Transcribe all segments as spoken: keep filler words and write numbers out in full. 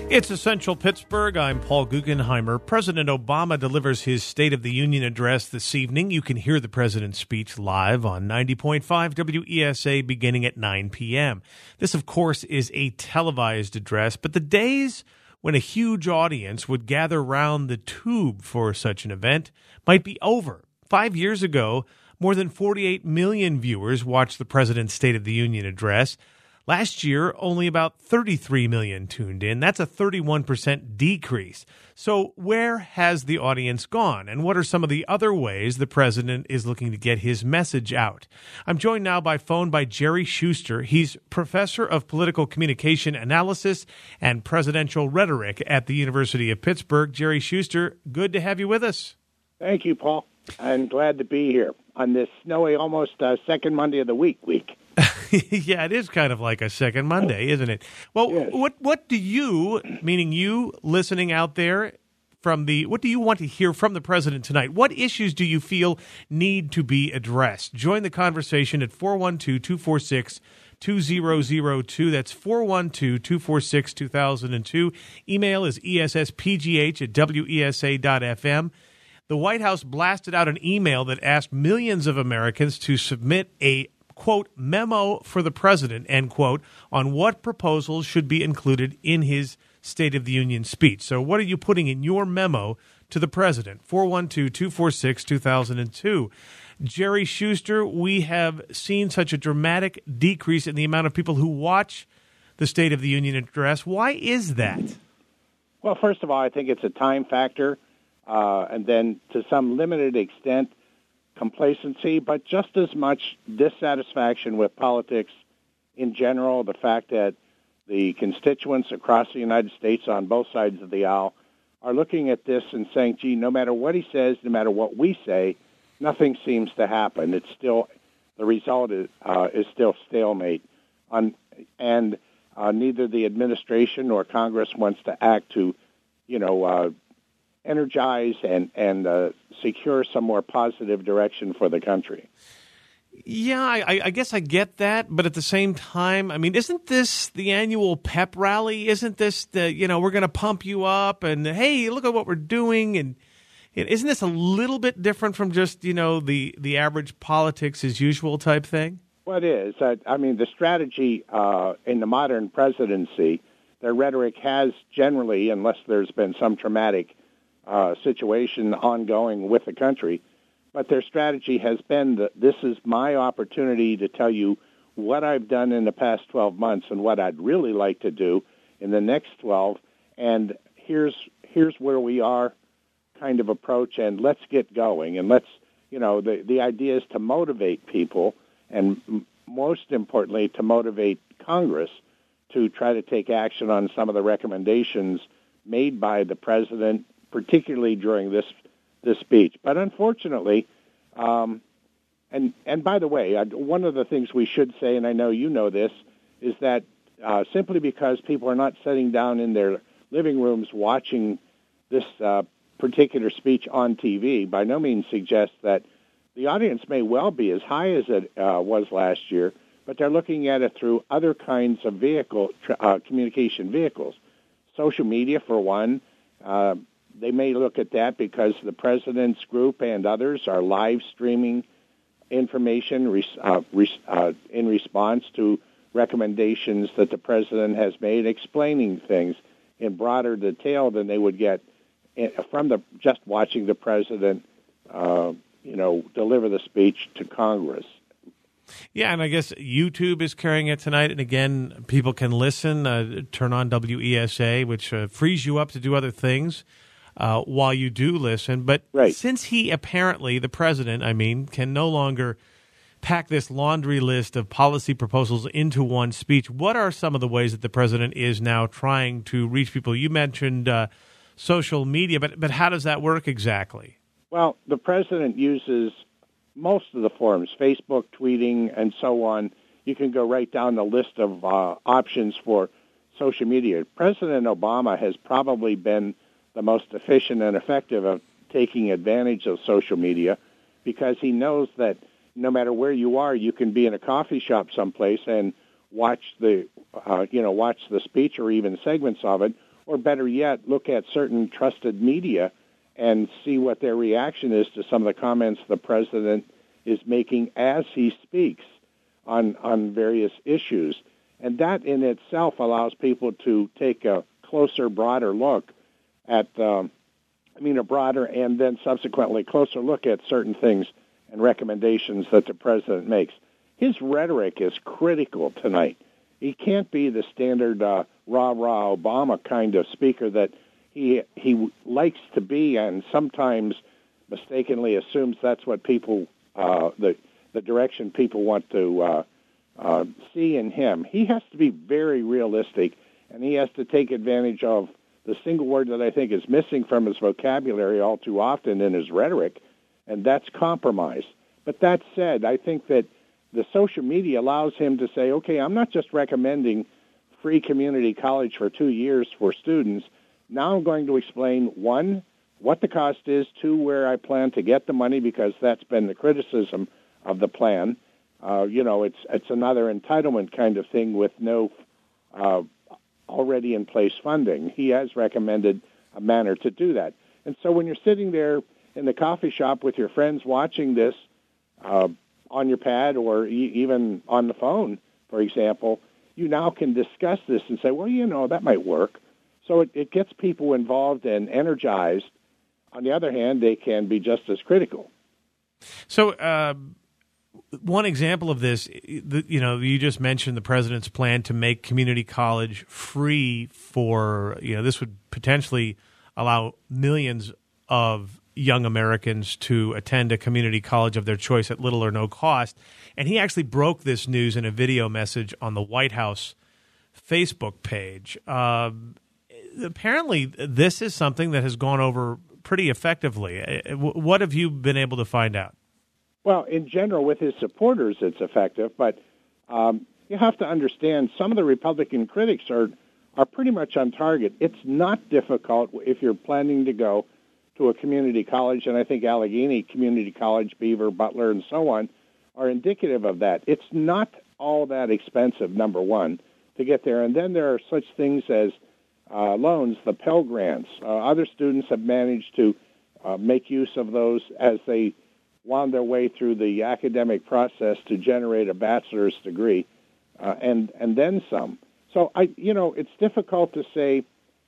It's Essential Pittsburgh. I'm Paul Guggenheimer. President Obama delivers his State of the Union address this evening. You can hear the president's speech live on ninety point five W E S A beginning at nine p.m. This, of course, is a televised address, but the days when a huge audience would gather round the tube for such an event might be over. Five years ago, more than forty-eight million viewers watched the president's State of the Union address. Last year, only about thirty-three million tuned in. That's a thirty-one percent decrease. So where has the audience gone? And what are some of the other ways the president is looking to get his message out? I'm joined now by phone by Jerry Schuster. He's professor of political communication analysis and presidential rhetoric at the University of Pittsburgh. Jerry Schuster, good to have you with us. Thank you, Paul. I'm glad to be here on this snowy, almost uh, second Monday of the week week. Yeah, it is kind of like a second Monday, isn't it? Well, Yes. what what do you, meaning you listening out there, from the what do you want to hear from the president tonight? What issues do you feel need to be addressed? Join the conversation at four one two, two four six, two zero zero two. That's four one two, two four six, two thousand two. Email is E S S P G H at W E S A dot F M. The White House blasted out an email that asked millions of Americans to submit a quote, memo for the president, end quote, on what proposals should be included in his State of the Union speech. So what are you putting in your memo to the president? four one two, two four six, two thousand two. Jerry Schuster, we have seen such a dramatic decrease in the amount of people who watch the State of the Union address. Why is that? Well, first of all, I think it's a time factor, uh, and then to some limited extent, complacency, but just as much dissatisfaction with politics in general, the fact that the constituents across the United States on both sides of the aisle are looking at this and saying, gee, no matter what he says, no matter what we say, nothing seems to happen. It's still, the result is, uh, is still stalemate. On, and uh, neither the administration nor Congress wants to act to, you know, uh, energize and, and uh, secure some more positive direction for the country. Yeah, I, I guess I get that, but at the same time, I mean, isn't this the annual pep rally? Isn't this the, you know, we're going to pump you up and, hey, look at what we're doing? And isn't this a little bit different from just, you know, the, the average politics as usual type thing? Well, it is. I, I mean, the strategy uh, in the modern presidency, their rhetoric has generally, unless there's been some traumatic Uh, situation ongoing with the country, but their strategy has been that this is my opportunity to tell you what I've done in the past twelve months and what I'd really like to do in the next twelve, and here's here's where we are kind of approach, and let's get going, and let's, you know, the, the idea is to motivate people, and m- most importantly, to motivate Congress to try to take action on some of the recommendations made by the president, particularly during this this speech. But unfortunately, um, and and by the way, I, one of the things we should say, and I know you know this, is that uh, simply because people are not sitting down in their living rooms watching this uh, particular speech on T V, by no means suggests that the audience may well be as high as it uh, was last year, but they're looking at it through other kinds of vehicle uh, communication vehicles. Social media, for one. Uh, They may look at that because the president's group and others are live streaming information uh, uh, in response to recommendations that the president has made, explaining things in broader detail than they would get from the just watching the president, uh, you know, deliver the speech to Congress. Yeah, and I guess YouTube is carrying it tonight. And again, people can listen, uh, turn on W E S A, which uh, frees you up to do other things Uh, while you do listen. But right. Since he apparently, the president, I mean, can no longer pack this laundry list of policy proposals into one speech, what are some of the ways that the president is now trying to reach people? You mentioned uh, social media, but, but how does that work exactly? Well, the president uses most of the forms, Facebook, tweeting, and so on. You can go right down the list of uh, options for social media. President Obama has probably been the most efficient and effective of taking advantage of social media because he knows that no matter where you are, you can be in a coffee shop someplace and watch the, uh, you know, watch the speech or even segments of it, or better yet, look at certain trusted media and see what their reaction is to some of the comments the president is making as he speaks on on various issues. And that in itself allows people to take a closer, broader look at, um, I mean, a broader and then subsequently closer look at certain things and recommendations that the president makes. His rhetoric is critical tonight. He can't be the standard uh, rah-rah Obama kind of speaker that he he likes to be, and sometimes mistakenly assumes that's what people uh, the the direction people want to uh, uh, see in him. He has to be very realistic, and he has to take advantage of the single word that I think is missing from his vocabulary all too often in his rhetoric, and that's compromise. But that said, I think that the social media allows him to say, okay, I'm not just recommending free community college for two years for students. Now I'm going to explain, one, what the cost is, two, where I plan to get the money, because that's been the criticism of the plan. Uh, you know, it's it's another entitlement kind of thing with no uh, already in place funding. He has recommended a manner to do that. And so when you're sitting there in the coffee shop with your friends watching this uh, on your pad or e- even on the phone, for example, you now can discuss this and say, well, you know, that might work. So it, it gets people involved and energized. On the other hand, they can be just as critical. So uh, one example of this, you know, you just mentioned the president's plan to make community college free for, you know, this would potentially allow millions of young Americans to attend a community college of their choice at little or no cost. And he actually broke this news in a video message on the White House Facebook page. Uh, apparently, this is something that has gone over pretty effectively. What have you been able to find out? Well, in general, with his supporters, it's effective, but um, you have to understand some of the Republican critics are, are pretty much on target. It's not difficult if you're planning to go to a community college, and I think Allegheny Community College, Beaver, Butler, and so on are indicative of that. It's not all that expensive, number one, to get there. And then there are such things as uh, loans, the Pell Grants. Uh, other students have managed to uh, make use of those as they wound their way through the academic process to generate a bachelor's degree, uh, and and then some. So I, you know, it's difficult to say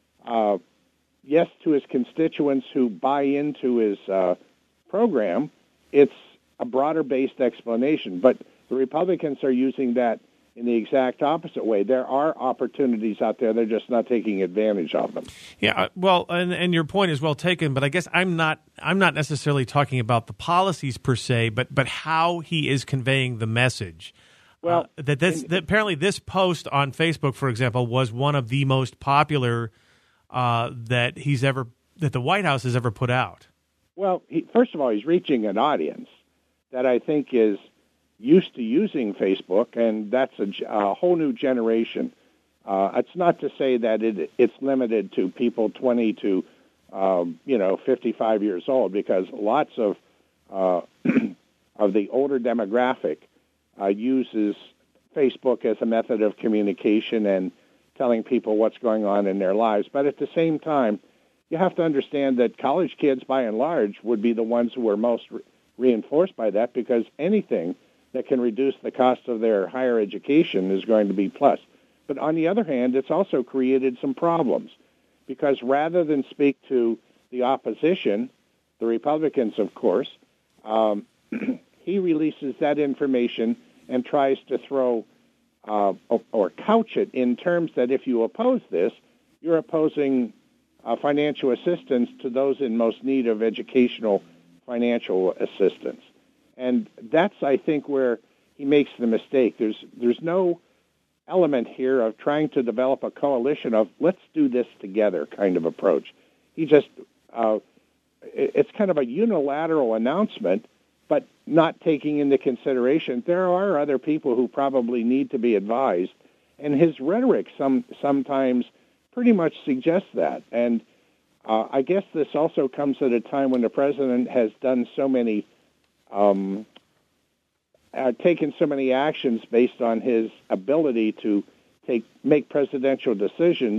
uh, yes to his constituents who buy into his uh, program. It's a broader-based explanation, but the Republicans are using that in the exact opposite way. There are opportunities out there; they're just not taking advantage of them. Yeah, well, and, and your point is well taken. But I guess I'm not I'm not necessarily talking about the policies per se, but but how he is conveying the message. Well, uh, that, this, that apparently this post on Facebook, for example, was one of the most popular uh, that he's ever that the White House has ever put out. Well, he, first of all, he's reaching an audience that I think is used to using Facebook, and that's a, a whole new generation. Uh, it's not to say that it, it's limited to people twenty to, um, you know, fifty-five years old, because lots of uh, of the older demographic uh, uses Facebook as a method of communication and telling people what's going on in their lives. But at the same time, you have to understand that college kids, by and large, would be the ones who are most re- reinforced by that, because anything that can reduce the cost of their higher education is going to be plus. But on the other hand, it's also created some problems, because rather than speak to the opposition, the Republicans, of course, um, he releases that information and tries to throw uh, or couch it in terms that if you oppose this, you're opposing uh, financial assistance to those in most need of educational financial assistance. And that's, I think, where he makes the mistake. There's there's no element here of trying to develop a coalition of let's do this together kind of approach. He just, uh, it's kind of a unilateral announcement, but not taking into consideration there are other people who probably need to be advised. And his rhetoric some sometimes pretty much suggests that. And uh, I guess this also comes at a time when the president has done so many Um, uh, taken so many actions based on his ability to take make presidential decisions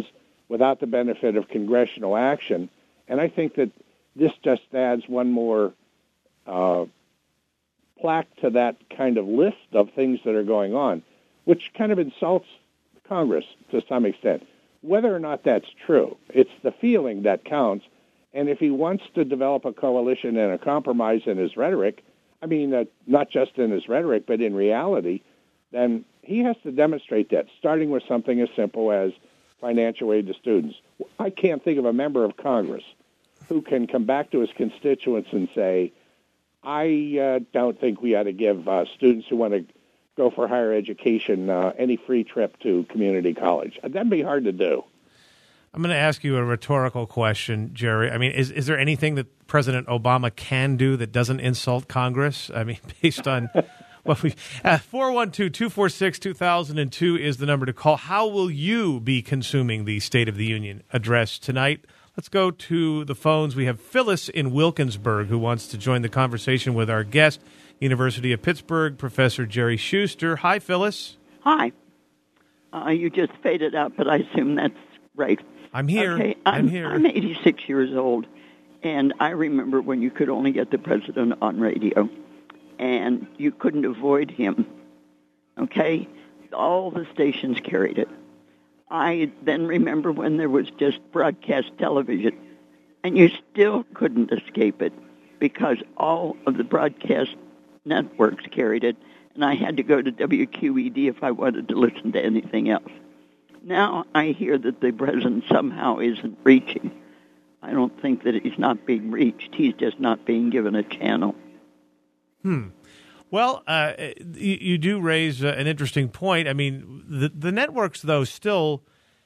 without the benefit of congressional action. And I think that this just adds one more uh, plaque to that kind of list of things that are going on, which kind of insults Congress to some extent. Whether or not that's true, it's the feeling that counts. And if he wants to develop a coalition and a compromise in his rhetoric, I mean, uh, not just in his rhetoric, but in reality, then he has to demonstrate that, starting with something as simple as financial aid to students. I can't think of a member of Congress who can come back to his constituents and say, I uh, don't think we ought to give uh, students who want to go for higher education uh, any free trip to community college. That'd be hard to do. I'm going to ask you a rhetorical question, Jerry. I mean, is is there anything that President Obama can do that doesn't insult Congress? I mean, based on what we uh, four one two, two four six, two thousand two is the number to call. How will you be consuming the State of the Union address tonight? Let's go to the phones. We have Phyllis in Wilkinsburg who wants to join the conversation with our guest, University of Pittsburgh, Professor Jerry Shuster. Hi, Phyllis. Hi. Uh, you just faded out, but I assume that's right. I'm here. Okay, I'm, I'm here. I'm eighty-six years old, and I remember when you could only get the president on radio, and you couldn't avoid him. Okay? All the stations carried it. I then remember when there was just broadcast television, and you still couldn't escape it because all of the broadcast networks carried it, and I had to go to W Q E D if I wanted to listen to anything else. Now I hear that the president somehow isn't reaching. I don't think that he's not being reached. He's just not being given a channel. Hmm. Well, uh, you, you do raise uh, an interesting point. I mean, the the networks, though, still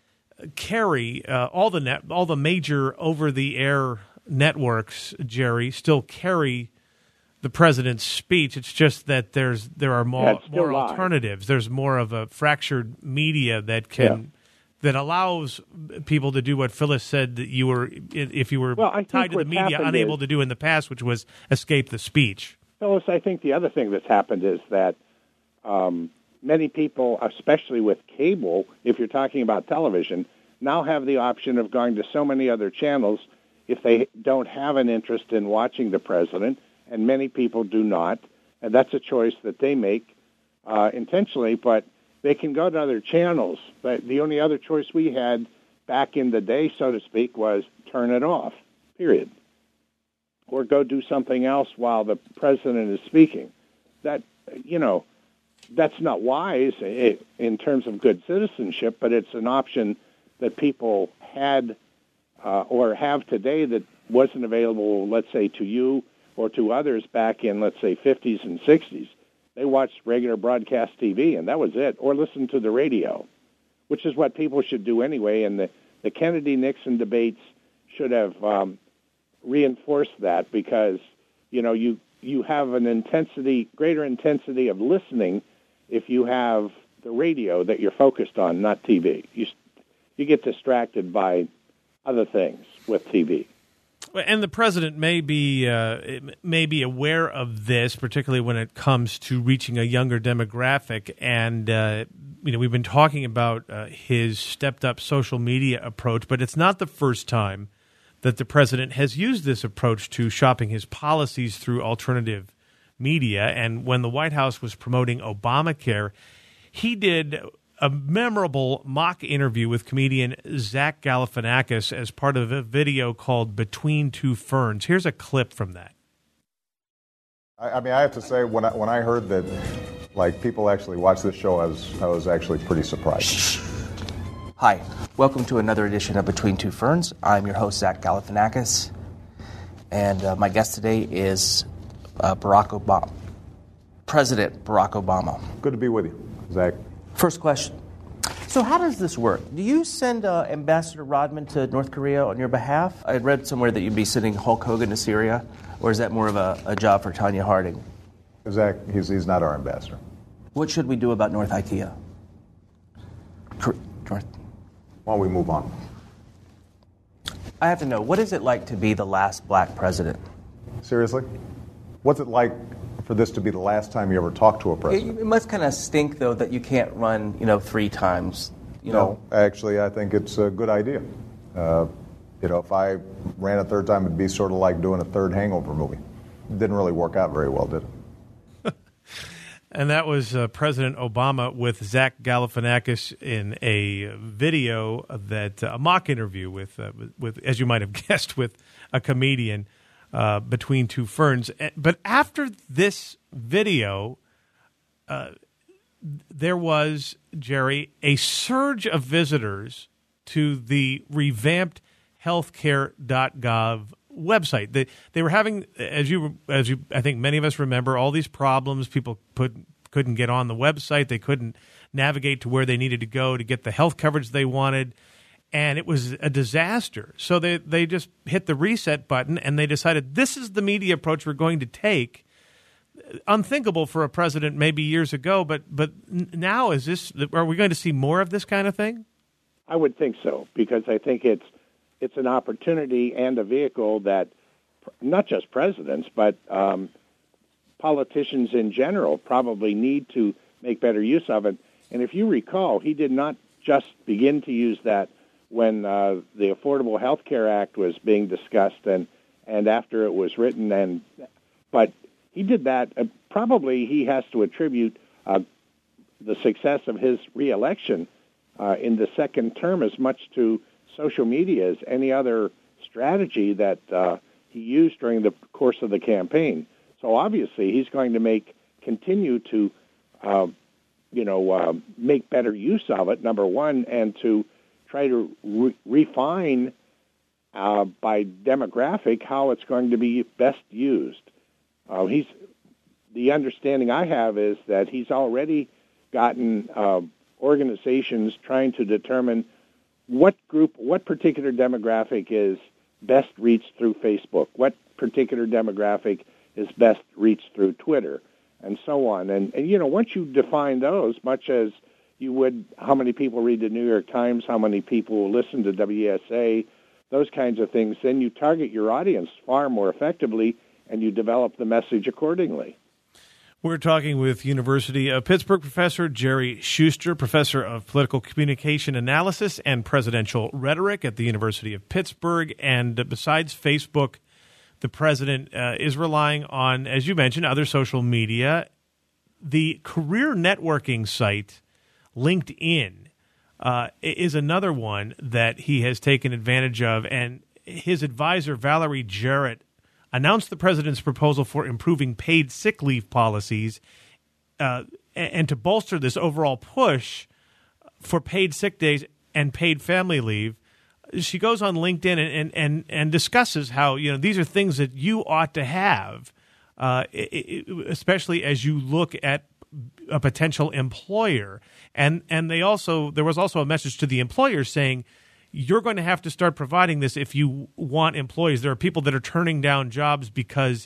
carry uh, all the net, all the major over-the-air networks, Jerry, still carry the president's speech. It's just that there's there are more yeah, more live. alternatives. There's more of a fractured media that can yeah. that allows people to do what Phyllis said that you were, if you were well, tied to the media, unable is, to do in the past, which was escape the speech. Phyllis, I think the other thing that's happened is that um, many people, especially with cable, if you're talking about television, now have the option of going to so many other channels if they don't have an interest in watching the president, and many people do not, and that's a choice that they make uh, intentionally, but they can go to other channels. But the only other choice we had back in the day, so to speak, was turn it off, period. Or go do something else while the president is speaking. That, you know, that's not wise in terms of good citizenship, but it's an option that people had uh, or have today that wasn't available, let's say, to you or to others back in, let's say, fifties and sixties. They watched regular broadcast T V, and that was it, or listened to the radio, which is what people should do anyway, and the, the Kennedy-Nixon debates should have um, reinforced that because, you know, you, you have an intensity, greater intensity of listening if you have the radio that you're focused on, not T V. You, you get distracted by other things with T V. And the president may be uh, may be aware of this, particularly when it comes to reaching a younger demographic. And uh, you know, we've been talking about uh, his stepped-up social media approach, but it's not the first time that the president has used this approach to shopping his policies through alternative media. And when the White House was promoting Obamacare, he did a memorable mock interview with comedian Zach Galifianakis as part of a video called Between Two Ferns. Here's a clip from that. I, I mean, I have to say, when I, when I heard that, like, people actually watch this show, I was, I was actually pretty surprised. Hi, welcome to another edition of Between Two Ferns. I'm your host, Zach Galifianakis, and uh, my guest today is uh, Barack Obama, President Barack Obama. Good to be with you, Zach. First question. So how does this work? Do you send uh, Ambassador Rodman to North Korea on your behalf? I read somewhere that you'd be sending Hulk Hogan to Syria, or is that more of a, a job for Tanya Harding? Zach, he's, he's not our ambassador. What should we do about North IKEA? North. Why don't we move on? I have to know, what is it like to be the last black president? Seriously? What's it like for this to be the last time you ever talked to a president? It, it must kind of stink, though, that you can't run, you know, three times you no, know. Actually, I think it's a good idea. Uh, you know, if I ran a third time, it'd be sort of like doing a third Hangover movie. It didn't really work out very well, did it? And that was uh, President Obama with Zach Galifianakis in a video that uh, a mock interview with, uh, with, as you might have guessed, with a comedian uh, between two ferns. But after this video, uh, there was, Jerry, a surge of visitors to the revamped healthcare dot gov website. They they were having, as you as you I think many of us remember, all these problems. People put, couldn't get on the website. They couldn't navigate to where they needed to go to get the health coverage they wanted, and it was a disaster. So they they just hit the reset button and they decided this is the media approach we're going to take. Unthinkable for a president maybe years ago, but but now is this? Are we going to see more of this kind of thing? I would think so, because I think it's it's an opportunity and a vehicle that not just presidents, but um, politicians in general probably need to make better use of it. And if you recall, he did not just begin to use that when uh, the Affordable Health Care Act was being discussed and, and after it was written. And but he did that. Uh, probably he has to attribute uh, the success of his reelection uh, in the second term as much to social media as any other strategy that uh, he used during the course of the campaign. So obviously he's going to make continue to, uh, you know, uh, make better use of it, number one, and to try to re- refine uh, by demographic how it's going to be best used. Uh, he's the understanding I have is that he's already gotten uh, organizations trying to determine what group, what particular demographic is best reached through Facebook, what particular demographic is best reached through Twitter, and so on. And, and, you know, once you define those, much as you would how many people read the New York Times, how many people listen to W E S A, those kinds of things, then you target your audience far more effectively and you develop the message accordingly. We're talking with University of Pittsburgh professor Jerry Shuster, professor of political communication analysis and presidential rhetoric at the University of Pittsburgh. And besides Facebook, the president uh, is relying on, as you mentioned, other social media. The career networking site LinkedIn uh, is another one that he has taken advantage of. And his advisor, Valerie Jarrett, announced the president's proposal for improving paid sick leave policies uh, and to bolster this overall push for paid sick days and paid family leave. She goes on LinkedIn and, and, and, and discusses how, you know, these are things that you ought to have, uh, it, it, especially as you look at a potential employer. And and they also there was also a message to the employers saying, you're going to have to start providing this if you want employees. There are people that are turning down jobs because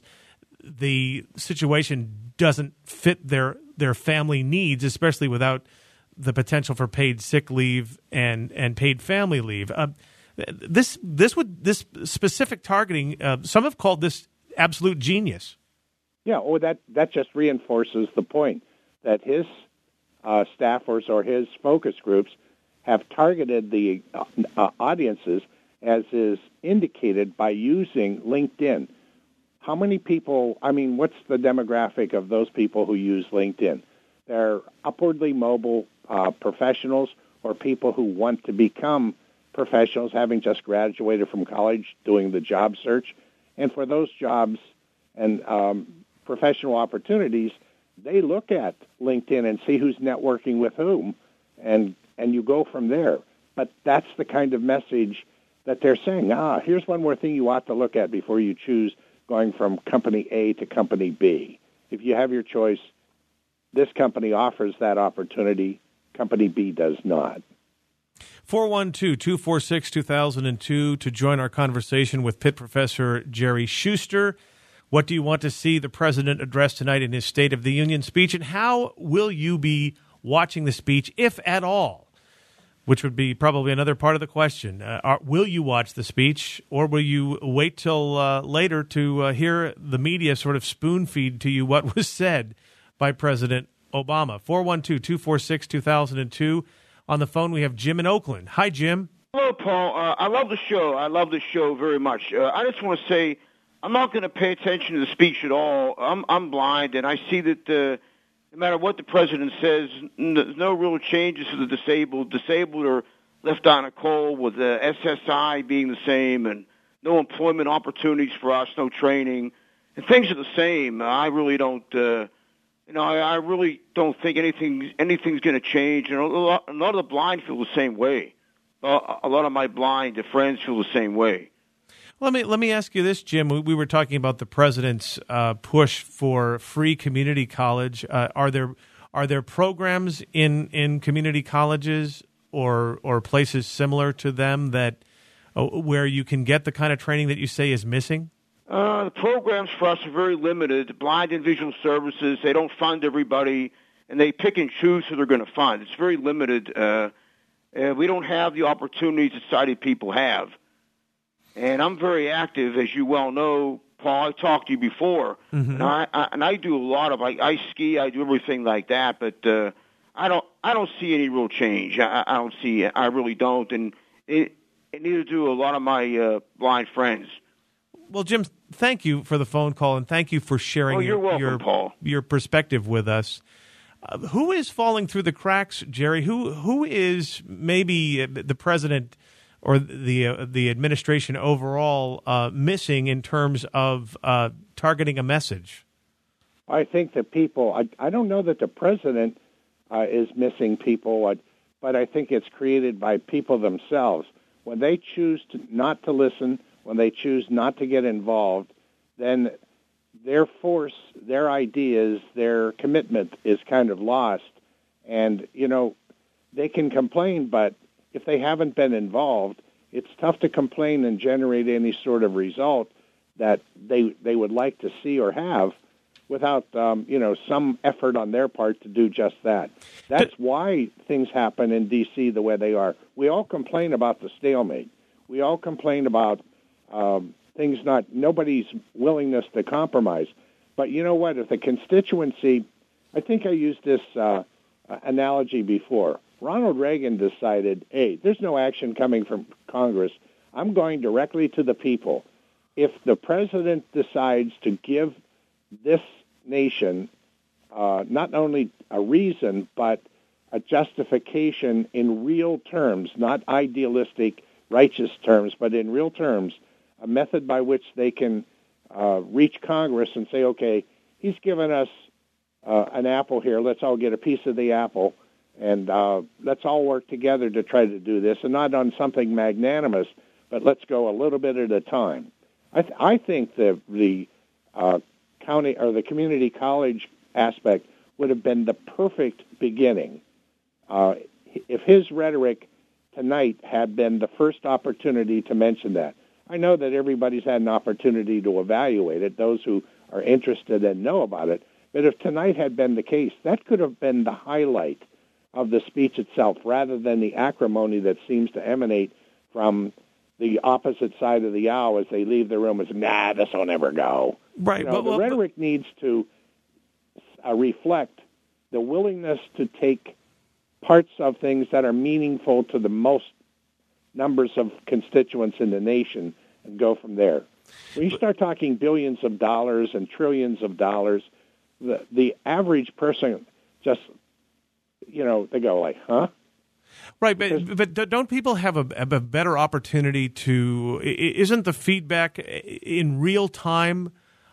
the situation doesn't fit their their family needs, especially without the potential for paid sick leave and, and paid family leave. Uh, this this would this specific targeting, uh, some have called this absolute genius. Yeah, well, that, that just reinforces the point that his uh, staffers or his focus groups have targeted the uh, audiences, as is indicated by using LinkedIn. How many people, I mean, what's the demographic of those people who use LinkedIn? They're upwardly mobile uh, professionals or people who want to become professionals, having just graduated from college, doing the job search. And for those jobs and um, professional opportunities, they look at LinkedIn and see who's networking with whom, and and you go from there. But that's the kind of message that they're saying, ah, here's one more thing you ought to look at before you choose going from company A to company B. If you have your choice, this company offers that opportunity, company B does not. four one two, two four six, two thousand two to join our conversation with Pitt professor Jerry Shuster. What do you want to see the president address tonight in his State of the Union speech, and how will you be watching the speech, if at all? Which would be probably another part of the question. Uh, are, will you watch the speech, or will you wait till uh, later to uh, hear the media sort of spoon-feed to you what was said by President Obama? four one two, two four six, two thousand two. On the phone, we have Jim in Oakland. Hi, Jim. Hello, Paul. Uh, I love the show. I love the show very much. Uh, I just want to say I'm not going to pay attention to the speech at all. I'm, I'm blind, and I see that uh, no matter what the president says, n- there's no real changes to the disabled. Disabled are left on a cold, with the S S I being the same, and no employment opportunities for us, no training, and things are the same. I really don't, uh, you know, I, I really don't think anything anything's going to change. And a lot, a lot of the blind feel the same way. Uh, a lot of my blind friends feel the same way. Let me let me ask you this, Jim. We, we were talking about the president's uh, push for free community college. Uh, are there are there programs in, in community colleges or or places similar to them that uh, where you can get the kind of training that you say is missing? Uh, the programs for us are very limited. Blind and visual services, they don't fund everybody, and they pick and choose who they're going to fund. It's very limited. Uh, uh, we don't have the opportunities that sighted people have. And I'm very active, as you well know, Paul. I talked to you before, mm-hmm. and I, I and I do a lot of I, I ski, I do everything like that. But uh, I don't I don't see any real change. I, I don't see it. I really don't, and it, and neither do a lot of my uh, blind friends. Well, Jim, thank you for the phone call, and thank you for sharing oh, you're your welcome, your, Paul. your perspective with us. Uh, who is falling through the cracks, Jerry? Who who is maybe the president or the uh, the administration overall uh, missing in terms of uh, targeting a message? I think that people, I, I don't know that the president uh, is missing people, but I think it's created by people themselves. When they choose to not to listen, when they choose not to get involved, then their force, their ideas, their commitment is kind of lost. And, you know, they can complain, but if they haven't been involved, it's tough to complain and generate any sort of result that they they would like to see or have without, um, you know, some effort on their part to do just that. That's why things happen in D C the way they are. We all complain about the stalemate. We all complain about um, things not, nobody's willingness to compromise. But you know what? If the constituency, I think I used this uh, analogy before. Ronald Reagan decided, hey, there's no action coming from Congress. I'm going directly to the people. If the president decides to give this nation uh, not only a reason, but a justification in real terms, not idealistic, righteous terms, but in real terms, a method by which they can uh, reach Congress and say, okay, he's given us uh, an apple here. Let's all get a piece of the apple, and uh, let's all work together to try to do this, and not on something magnanimous, but let's go a little bit at a time. I, th- I think the the uh, county or the community college aspect would have been the perfect beginning uh, if his rhetoric tonight had been the first opportunity to mention that. I know that everybody's had an opportunity to evaluate it, those who are interested and know about it, but if tonight had been the case, that could have been the highlight of the speech itself rather than the acrimony that seems to emanate from the opposite side of the aisle as they leave the room as, nah, this will never go. Right. You know, but, the well, rhetoric but... needs to uh, reflect the willingness to take parts of things that are meaningful to the most numbers of constituents in the nation and go from there. When you start talking billions of dollars and trillions of dollars, the, the average person just, you know, they go like, huh? Right, but but don't people have a, a better opportunity to? Isn't the feedback in real time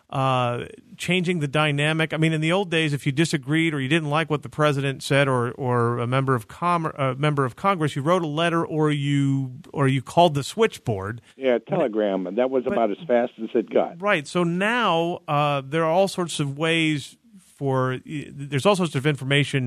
uh, changing the dynamic? I mean, in the old days, if you disagreed or you didn't like what the president said, or or a member of com a member of Congress, you wrote a letter or you or you called the switchboard. Yeah, telegram, and that was about but, as fast as it got. Right. So now uh, there are all sorts of ways for there's all sorts of information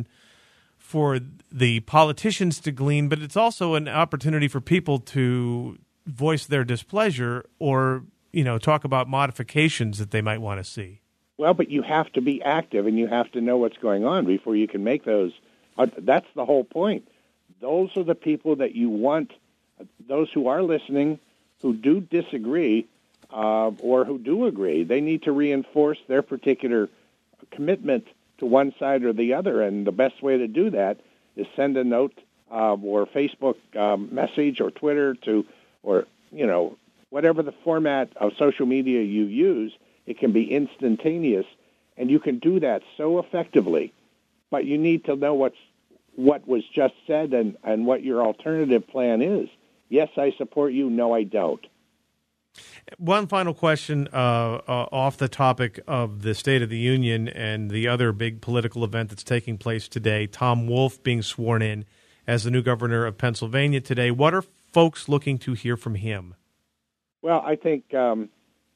for the politicians to glean, but it's also an opportunity for people to voice their displeasure or, you know, talk about modifications that they might want to see. Well, but you have to be active and you have to know what's going on before you can make those. Uh, that's the whole point. Those are the people that you want, those who are listening, who do disagree uh, or who do agree. They need to reinforce their particular commitment to one side or the other, and the best way to do that is send a note uh, or Facebook um, message or Twitter to, or, you know, whatever the format of social media you use, it can be instantaneous, and you can do that so effectively. But you need to know what's what was just said and, and what your alternative plan is. Yes, I support you. No, I don't. One final question uh, uh, off the topic of the State of the Union and the other big political event that's taking place today, Tom Wolf being sworn in as the new governor of Pennsylvania today. What are folks looking to hear from him? Well, I think um,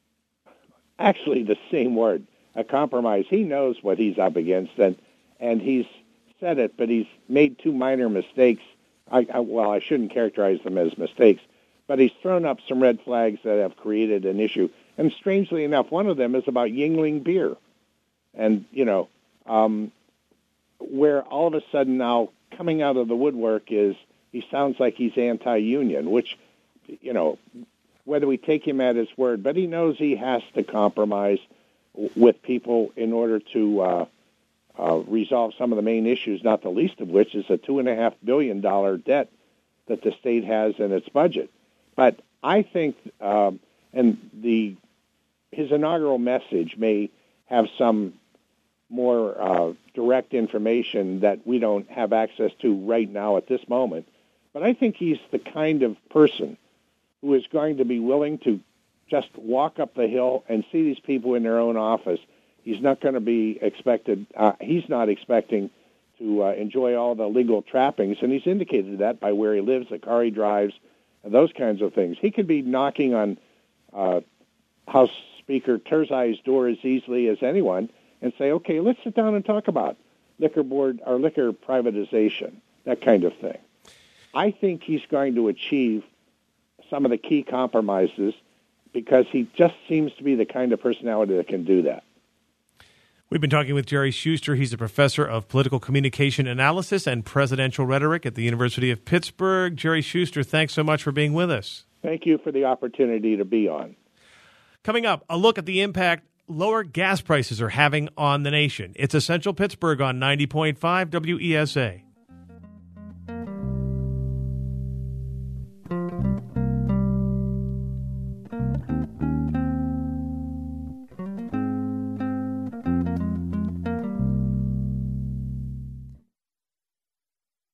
actually the same word, a compromise. He knows what he's up against, and, and he's said it, but he's made two minor mistakes. I, I, well, I shouldn't characterize them as mistakes, but he's thrown up some red flags that have created an issue. And strangely enough, one of them is about Yuengling beer. And, you know, um, where all of a sudden now coming out of the woodwork is he sounds like he's anti-union, which, you know, whether we take him at his word, but he knows he has to compromise with people in order to uh, uh, resolve some of the main issues, not the least of which is a two point five billion dollars debt that the state has in its budget. But I think, um, and the his inaugural message may have some more uh, direct information that we don't have access to right now at this moment. But I think he's the kind of person who is going to be willing to just walk up the hill and see these people in their own office. He's not going to be expected, uh, he's not expecting to uh, enjoy all the legal trappings, and he's indicated that by where he lives, the car he drives, and those kinds of things. He could be knocking on uh, House Speaker Terzai's door as easily as anyone and say, okay, let's sit down and talk about liquor board or liquor privatization, that kind of thing. I think he's going to achieve some of the key compromises because he just seems to be the kind of personality that can do that. We've been talking with Jerry Shuster. He's a professor of political communication analysis and presidential rhetoric at the University of Pittsburgh. Jerry Shuster, thanks so much for being with us. Thank you for the opportunity to be on. Coming up, a look at the impact lower gas prices are having on the nation. It's Essential Pittsburgh on ninety point five W E S A.